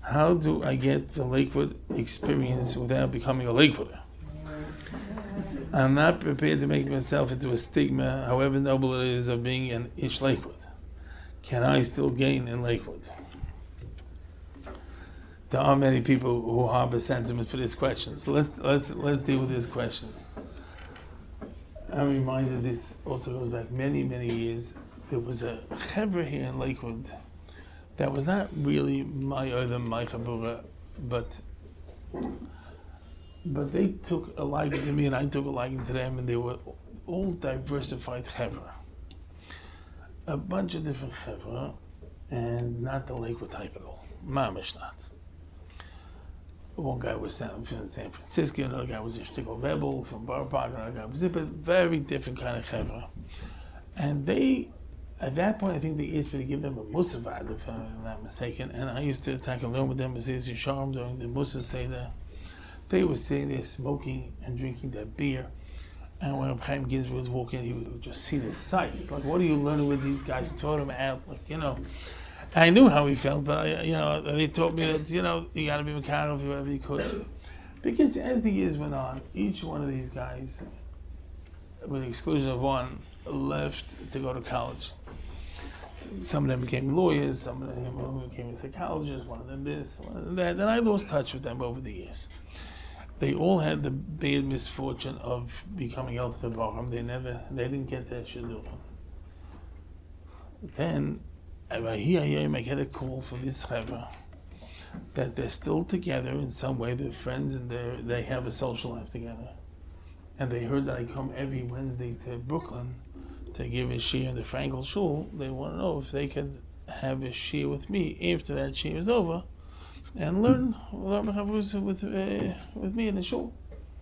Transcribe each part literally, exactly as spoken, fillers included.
How do I get the Lakewood experience without becoming a Lakewooder? I'm not prepared to make myself into a stigma, however noble it is, of being an Ish Lakewood. Can I still gain in Lakewood? There are many people who harbor sentiment for this question. So let's let's let's deal with this question. I'm reminded this also goes back many, many years. There was a chevra here in Lakewood that was not really my other my chabura, but but they took a liking to me and I took a liking to them, and they were all diversified chevra. A bunch of different chevra, and not the Lakewood type at all. Mamish not. One guy was from San Francisco, another guy was a shtickle rebel from Borough Park, another guy was a very different kind of chevra. And they, at that point, I think they asked me to give them a musavad, if I'm not mistaken, and I used to attack alone with them as Izzy Sharm during the Musa Seder. They were sitting there smoking and drinking their beer, and when Chaim Ginsberg was walking, he would just see the sight. It's like, what are you learning with these guys? Throw them out, like, you know. I knew how he felt, but I, you know, they taught me that, you know, you got to be mechanical whoever you could. Because as the years went on, each one of these guys, with the exclusion of one, left to go to college. Some of them became lawyers, some of them became psychologists, one of them this, one of them that, and I lost touch with them over the years. They all had the bad misfortune of becoming El Tebachim. They never, they didn't get their shidduchim. Then, I get a call from this chevra that they're still together in some way. They're friends and they they have a social life together. And they heard that I come every Wednesday to Brooklyn to give a shiur in the Frankel Shul. They want to know if they could have a shiur with me after that shiur is over, and learn learn with with, uh, with me in the shul.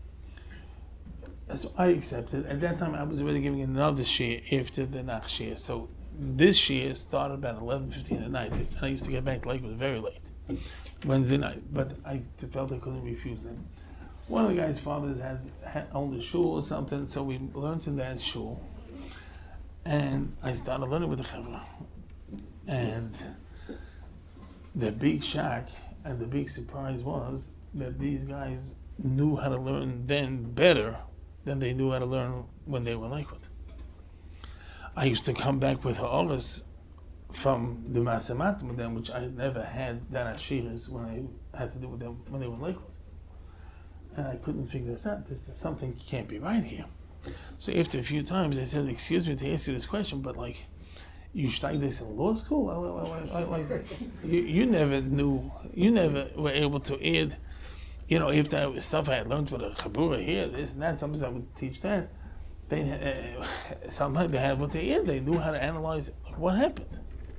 So I accepted. At that time, I was already giving another shiur after the Nach shiur. So this shiur started about eleven fifteen at night, and I used to get back to Lakewood very late, Wednesday night. But I felt I couldn't refuse them. One of the guy's fathers had, had owned a shul or something, so we learned in that shul, and I started learning with the chevra. And the big shock and the big surprise was that these guys knew how to learn then better than they knew how to learn when they were in Lakewood. I used to come back with ha'oras from the Masemat with them, which I never had that ashiras when I had to do with them when they were in Lakewood. And I couldn't figure this out. This is something can't be right here. So after a few times, I said, "Excuse me to ask you this question, but like, you studied this in law school? I, I, I, I, you, you never knew, you never were able to add, you know, if that stuff I had learned with a chabura here, this and that, sometimes I would teach that. They, uh, sometimes they had what they add. They knew how to analyze like, what happened.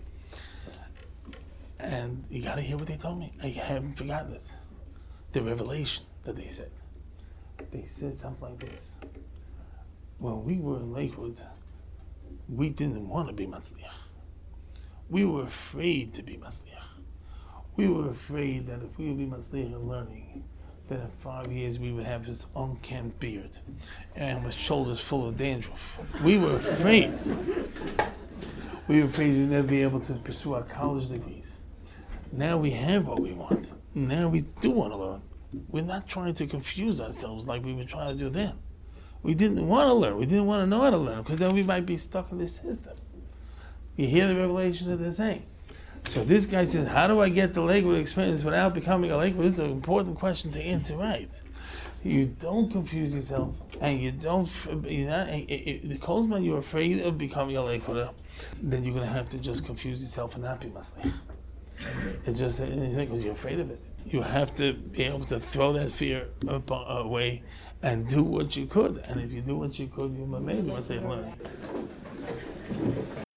And you got to hear what they told me. I haven't forgotten it. The revelation that they said. They said something like this. When we were in Lakewood, we didn't want to be Matzliach. We were afraid to be Matzliach. We were afraid that if we would be Matzliach in learning, that in five years we would have this unkempt beard and with shoulders full of dandruff. We were afraid. We were afraid we'd never be able to pursue our college degrees. Now we have what we want. Now we do want to learn. We're not trying to confuse ourselves like we were trying to do then. We didn't want to learn. We didn't want to know how to learn because then we might be stuck in this system. You hear the revelation that they're saying. So this guy says, how do I get the Lakewood experience without becoming a Lakewood? This is an important question to answer right. You don't confuse yourself, and you don't, you're not, the Kolzman you're afraid of becoming a Lakewooder, then you're going to have to just confuse yourself and not be Matzliach. It's just because you're afraid of it. You have to be able to throw that fear away and do what you could. And if you do what you could, you maybe Matzliach learning.